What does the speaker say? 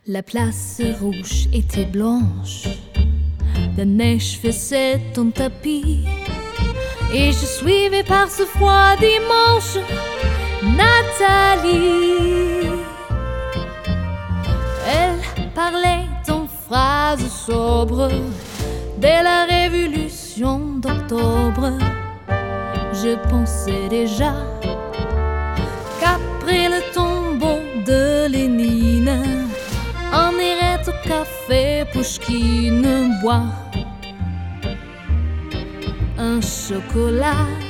La place rouge était blanche, la neige faisait un tapis, et je suivais par ce froid dimanche Nathalie. Elle parlait en phrases sobres dès la révolution d'octobre. Je pensais déjà qu'après le tombeau de Lénine, on irait au café Pouchkine boire un chocolat